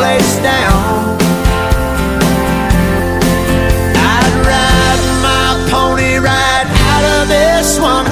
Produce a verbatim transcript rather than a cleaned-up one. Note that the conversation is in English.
place down. I'd ride my pony right out of this one